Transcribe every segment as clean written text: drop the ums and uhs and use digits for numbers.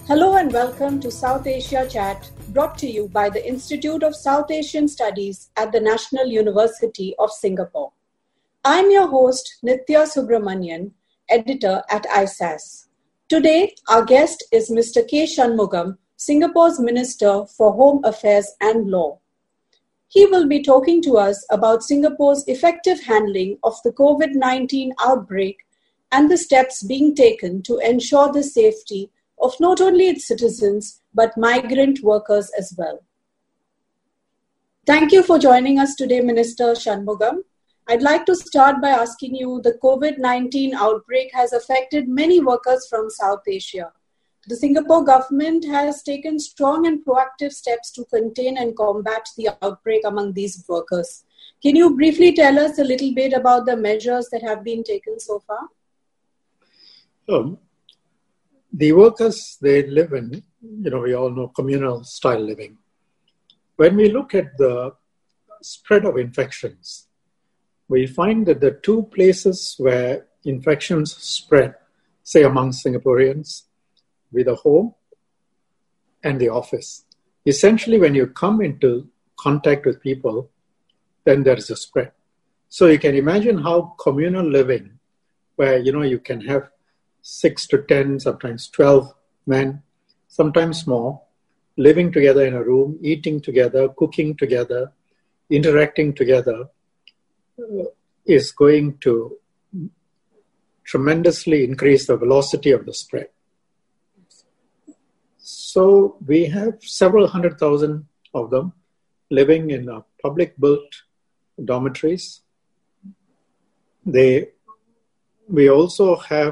Hello and welcome to South Asia Chat, brought to you by the Institute of South Asian Studies at the National University of Singapore. I'm your host, Nithya Subramanian, editor at ISAS. Today, our guest is Mr. K. Shanmugam, Singapore's Minister for Home Affairs and Law. He will be talking to us about Singapore's effective handling of the COVID-19 outbreak and the steps being taken to ensure the safety of not only its citizens, but migrant workers as well. Thank you for joining us today, Minister Shanmugam. I'd like to start by asking you, the COVID-19 outbreak has affected many workers from South Asia. The Singapore government has taken strong and proactive steps to contain and combat the outbreak among these workers. Can you briefly tell us a little bit about the measures that have been taken so far? The workers, they live in, we all know communal style living. When we look at the spread of infections, we find that the two places where infections spread, say among Singaporeans, with the home and the office. Essentially, when you come into contact with people, then there is a spread. So you can imagine how communal living, where, you can have 6 to 10, sometimes 12 men, sometimes more, living together in a room, eating together, cooking together, interacting together, is going to tremendously increase the velocity of the spread. So we have several 100,000 of them living in public-built dormitories. We also have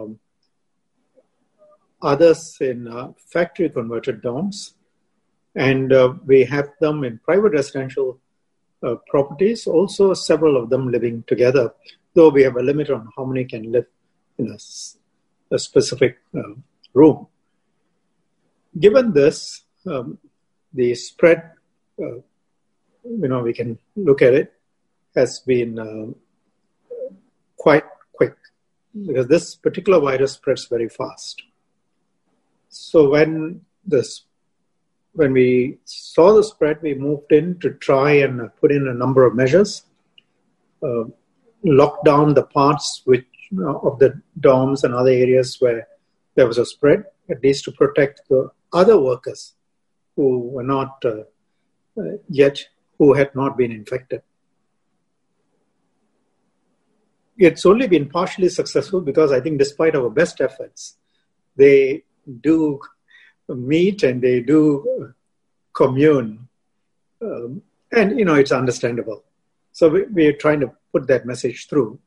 others in factory-converted dorms, and we have them in private residential properties, also several of them living together, though we have a limit on how many can live in a specific room. Given this, the spread, we can look at it, has been quite quick, because this particular virus spreads very fast. So when we saw the spread, we moved in to try and put in a number of measures, lock down the parts of the dorms and other areas where there was a spread, at least to protect the other workers who were not who had not been infected. It's only been partially successful because I think despite our best efforts, they do meet and they do commune. And, it's understandable. So we're trying to put that message through.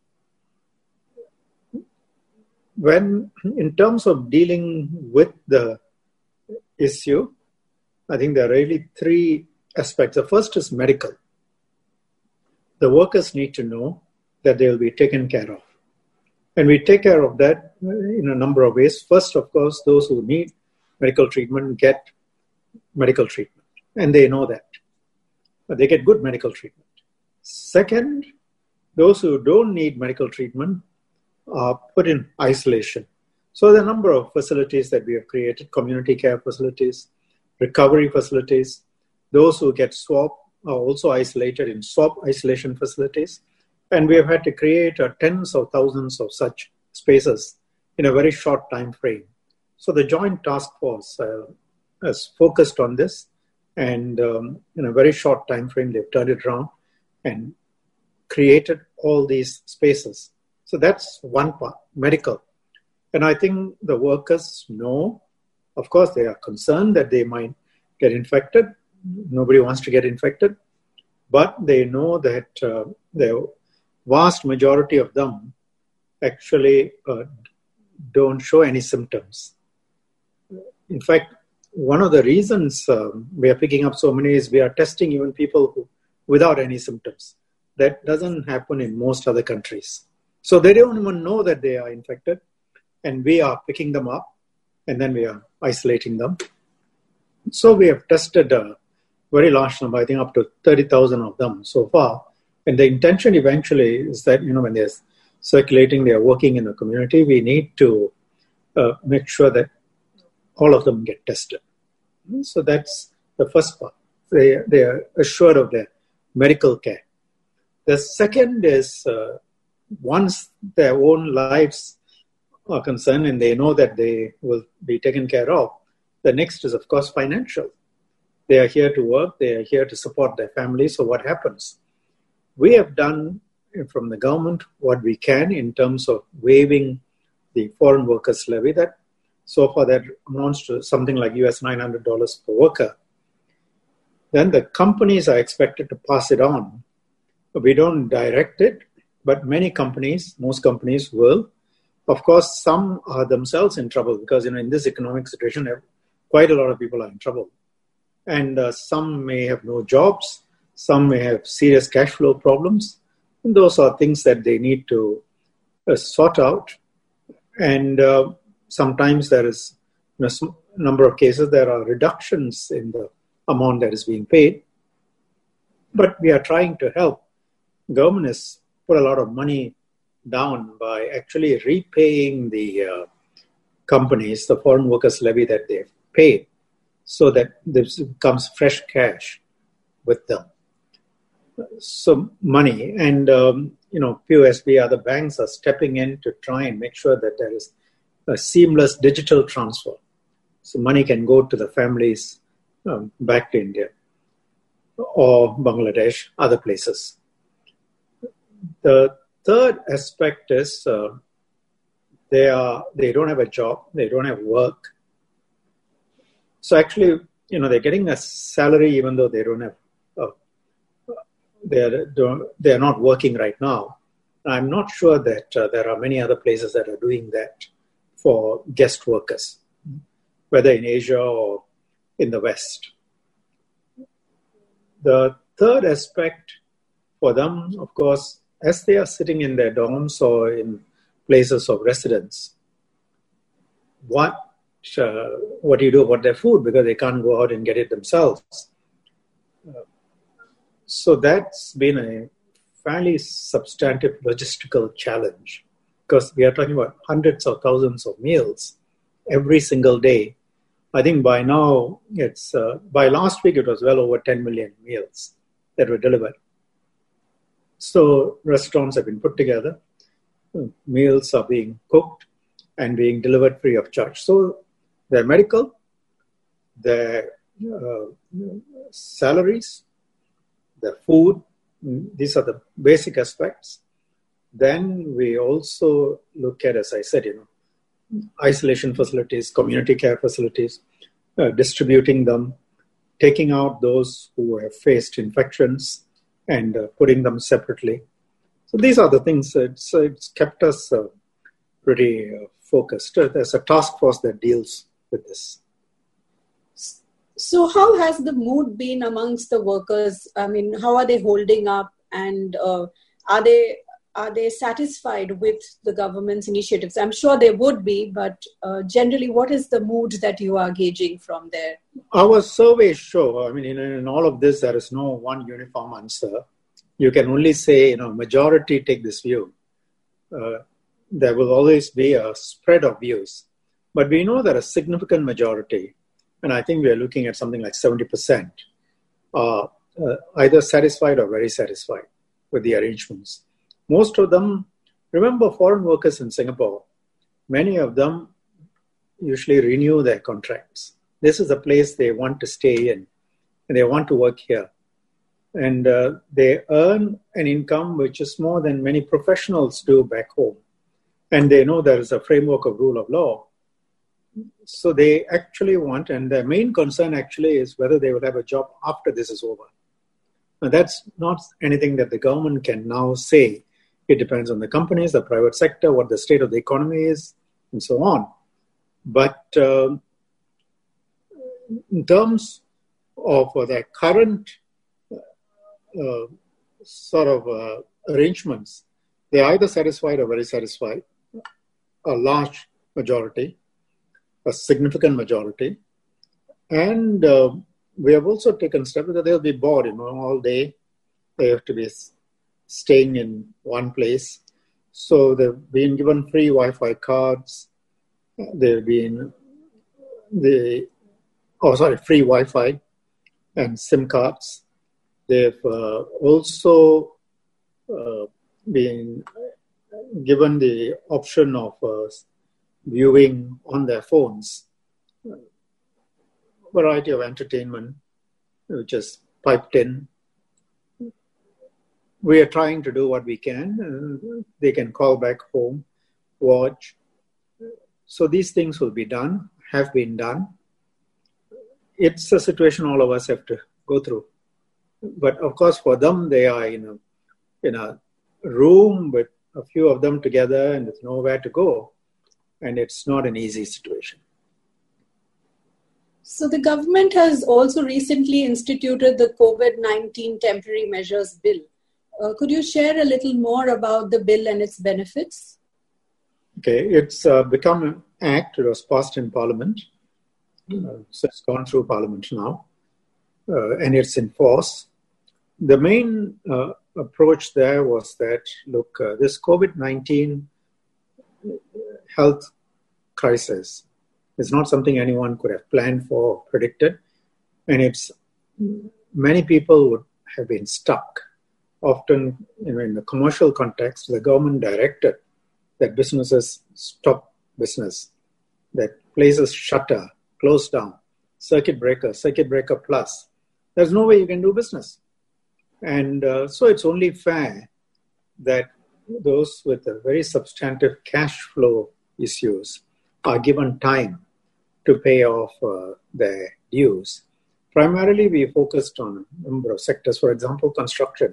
In terms of dealing with the issue, I think there are really three aspects. The first is medical. The workers need to know that they will be taken care of. And we take care of that in a number of ways. First, of course, those who need medical treatment get medical treatment. And they know that. They get good medical treatment. Second, those who don't need medical treatment are put in isolation. So there are a number of facilities that we have created, community care facilities, recovery facilities. Those who get swabbed are also isolated in swab isolation facilities. And we have had to create tens of thousands of such spaces in a very short time frame. So the Joint Task Force has focused on this, and in a very short time frame, they've turned it around and created all these spaces. So that's one part, medical. And I think the workers know, of course, they are concerned that they might get infected. Nobody wants to get infected, but they know that the vast majority of them actually don't show any symptoms. In fact, one of the reasons we are picking up so many is we are testing even people without any symptoms. That doesn't happen in most other countries. So they don't even know that they are infected, and we are picking them up, and then we are isolating them. So we have tested a very large number, I think up to 30,000 of them so far. And the intention eventually is that, when they're circulating, they're working in the community, we need to make sure that all of them get tested. So that's the first part. They are assured of their medical care. The second is once their own lives are concerned and they know that they will be taken care of, the next is, of course, financial. They are here to work. They are here to support their families. So what happens? We have done from the government what we can in terms of waiving the foreign workers levy. That so far that amounts to something like US $900 per worker. Then the companies are expected to pass it on. We don't direct it, but many companies, most companies will. Of course, some are themselves in trouble because in this economic situation, quite a lot of people are in trouble. And some may have no jobs. Some may have serious cash flow problems. And those are things that they need to sort out. And sometimes there is, in a number of cases, there are reductions in the amount that is being paid. But we are trying to help. Government has put a lot of money down by actually repaying the companies, the foreign workers levy that they've paid, so that there comes fresh cash with them. So money and, POSB, other banks are stepping in to try and make sure that there is a seamless digital transfer. So money can go to the families back to India or Bangladesh, other places. The third aspect is they don't have a job, they don't have work. So actually, they're getting a salary even though they don't have, they're not working right now. I'm not sure that there are many other places that are doing that for guest workers, whether in Asia or in the West. The third aspect for them, of course, as they are sitting in their dorms or in places of residence, what do you do about their food? Because they can't go out and get it themselves. So that's been a fairly substantive logistical challenge because we are talking about hundreds of thousands of meals every single day. I think by now, by last week, it was well over 10 million meals that were delivered. So restaurants have been put together, meals are being cooked and being delivered free of charge. So their medical, their salaries, their food, these are the basic aspects. Then we also look at, as I said, isolation facilities, community care facilities, distributing them, taking out those who have faced infections and putting them separately. So these are the things. It's kept us pretty focused. There's a task force that deals with this. So how has the mood been amongst the workers? I mean, how are they holding up, and are they satisfied with the government's initiatives? I'm sure they would be, but generally, what is the mood that you are gauging from there? Our surveys show, in all of this, there is no one uniform answer. You can only say, majority take this view. There will always be a spread of views. But we know that a significant majority, and I think we are looking at something like 70%, are either satisfied or very satisfied with the arrangements. Most of them, remember foreign workers in Singapore, many of them usually renew their contracts. This is a place they want to stay in and they want to work here. And they earn an income which is more than many professionals do back home. And they know there is a framework of rule of law. So they actually want, and their main concern actually is whether they will have a job after this is over. Now that's not anything that the government can now say. It depends on the companies, the private sector, what the state of the economy is, and so on. But in terms of their current arrangements, they are either satisfied or very satisfied, a large majority, a significant majority. And we have also taken steps that they'll be bored, all day. They have to be staying in one place. So they've been given free Wi-Fi cards. They've been free Wi-Fi and SIM cards. They've also been given the option of viewing on their phones a variety of entertainment, which is piped in. We are trying to do what we can. They can call back home, watch. So these things will be done, have been done. It's a situation all of us have to go through. But of course, for them, they are in a room with a few of them together and there's nowhere to go. And it's not an easy situation. So the government has also recently instituted the COVID-19 Temporary Measures Bill. Could you share a little more about the bill and its benefits? Okay, it's become an act. It was passed in Parliament. So it's gone through Parliament now. And it's in force. The main approach there was that, look, this COVID-19 health crisis is not something anyone could have planned for or predicted. And many people would have been stuck. Often, in the commercial context, the government directed that businesses stop business, that places shutter, close down, circuit breaker plus. There's no way you can do business. And so it's only fair that those with a very substantive cash flow issues are given time to pay off their dues. Primarily, we focused on a number of sectors. For example, construction.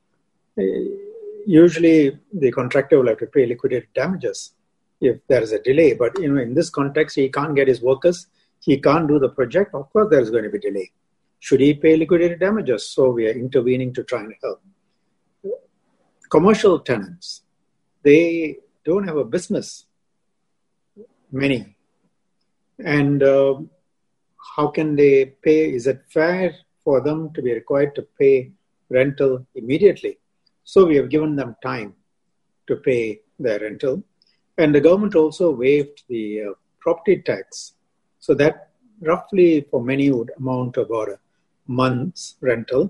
Usually, the contractor will have to pay liquidated damages if there is a delay. But in this context, he can't get his workers. He can't do the project. Of course, there is going to be delay. Should he pay liquidated damages? So we are intervening to try and help. Commercial tenants, they don't have a business, many. And how can they pay? Is it fair for them to be required to pay rental immediately? So we have given them time to pay their rental. And the government also waived the property tax. So that roughly for many would amount to about a month's rental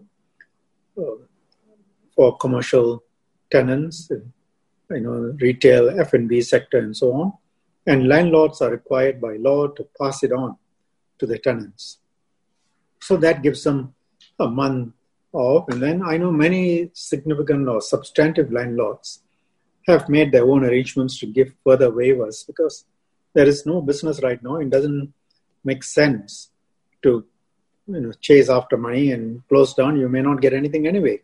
for commercial tenants, retail, F&B sector and so on. And landlords are required by law to pass it on to the tenants. So that gives them a month off. And then I know many significant or substantive landlords have made their own arrangements to give further waivers because there is no business right now. It doesn't make sense to chase after money and close down. You may not get anything anyway.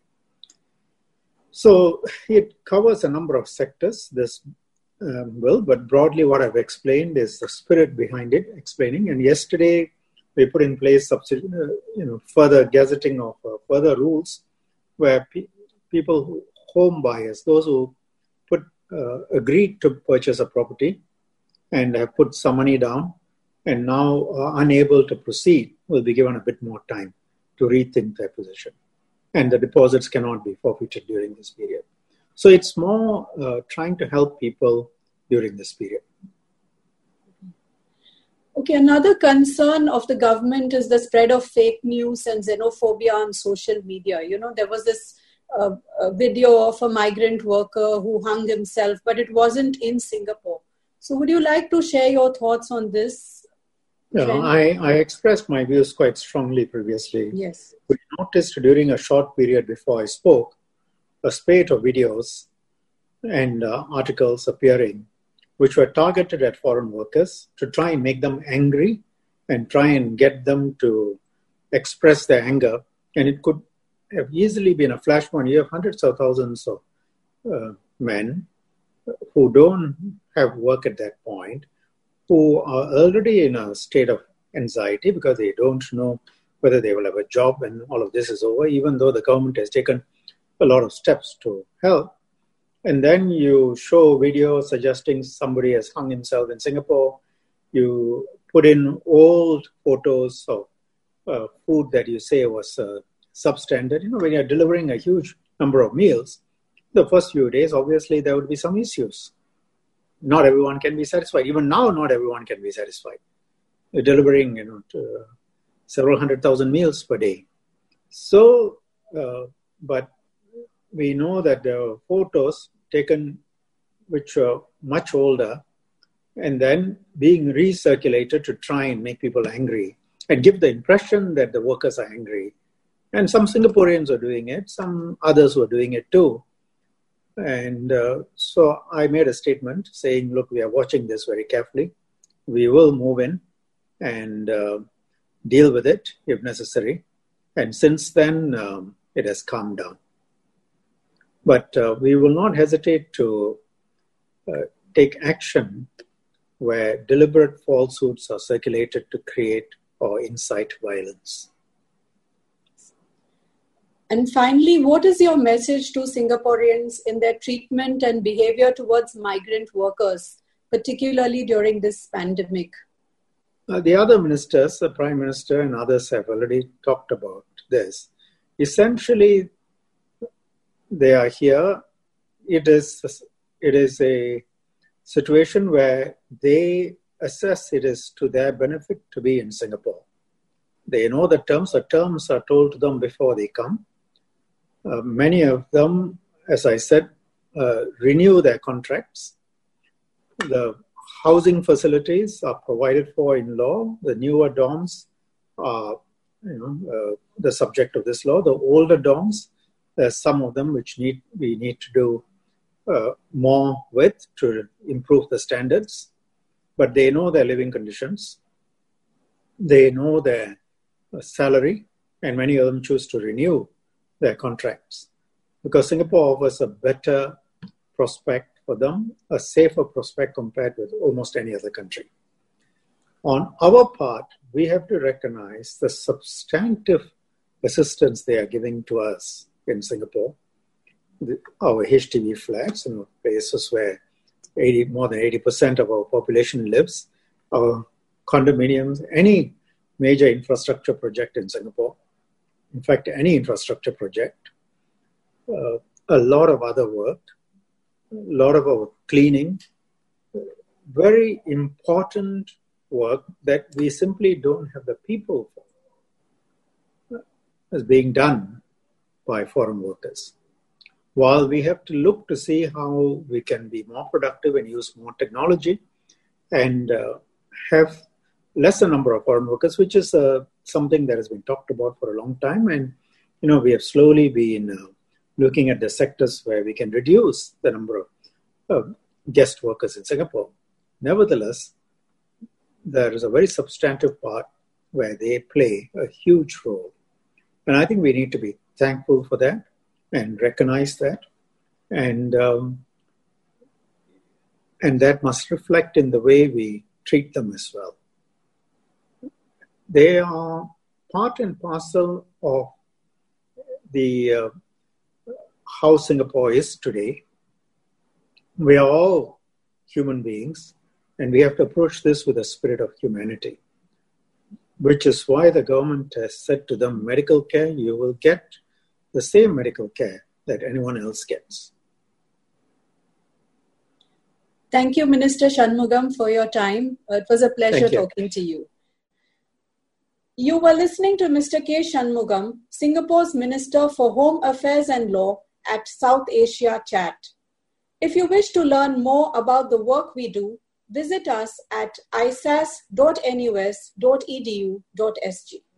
So it covers a number of sectors, this bill, but broadly what I've explained is the spirit behind it, explaining. And yesterday we put in place further gazetting of further rules where people, home buyers, those who agreed to purchase a property and have put some money down and now are unable to proceed, will be given a bit more time to rethink their position. And the deposits cannot be forfeited during this period. So it's more trying to help people during this period. Okay, another concern of the government is the spread of fake news and xenophobia on social media. There was this video of a migrant worker who hung himself, but it wasn't in Singapore. So would you like to share your thoughts on this? I expressed my views quite strongly previously. Yes. We noticed during a short period before I spoke, a spate of videos and articles appearing which were targeted at foreign workers to try and make them angry and try and get them to express their anger. And it could have easily been a flashpoint. You have hundreds of thousands of men who don't have work at that point, who are already in a state of anxiety because they don't know whether they will have a job when all of this is over, even though the government has taken a lot of steps to help. And then you show video suggesting somebody has hung himself in Singapore. You put in old photos of food that you say was substandard. When you're delivering a huge number of meals, the first few days, obviously, there would be some issues. Not everyone can be satisfied. Even now, not everyone can be satisfied. delivering several 100,000 meals per day. So, but we know that there were photos taken which were much older and then being recirculated to try and make people angry and give the impression that the workers are angry. And some Singaporeans are doing it, some others were doing it too. And so I made a statement saying, look, we are watching this very carefully. We will move in and deal with it if necessary. And since then, it has calmed down. But we will not hesitate to take action where deliberate falsehoods are circulated to create or incite violence. And finally, what is your message to Singaporeans in their treatment and behavior towards migrant workers, particularly during this pandemic? The other ministers, the Prime Minister and others have already talked about this. Essentially, they are here. It is a situation where they assess it is to their benefit to be in Singapore. They know the terms. The terms are told to them before they come. Many of them, as I said, renew their contracts. The housing facilities are provided for in law. The newer dorms are the subject of this law. The older dorms, there's some of them which we need to do more with to improve the standards. But they know their living conditions. They know their salary, and many of them choose to renew their contracts because Singapore offers a better prospect for them, a safer prospect compared with almost any other country. On our part, we have to recognize the substantive assistance they are giving to us in Singapore. Our HDB flats, places where more than 80% of our population lives, our condominiums, any major infrastructure project in Singapore, in fact, any infrastructure project, a lot of other work, a lot of our cleaning, very important work that we simply don't have the people for, is being done by foreign workers. While we have to look to see how we can be more productive and use more technology and have lesser number of foreign workers, which is something that has been talked about for a long time. And, we have slowly been looking at the sectors where we can reduce the number of guest workers in Singapore. Nevertheless, there is a very substantive part where they play a huge role. And I think we need to be thankful for that and recognize that. And that must reflect in the way we treat them as well. They are part and parcel of the how Singapore is today. We are all human beings, and we have to approach this with a spirit of humanity, which is why the government has said to them, medical care, you will get the same medical care that anyone else gets. Thank you, Minister Shanmugam, for your time. It was a pleasure talking to you. You were listening to Mr. K. Shanmugam, Singapore's Minister for Home Affairs and Law at South Asia Chat. If you wish to learn more about the work we do, visit us at isas.nus.edu.sg.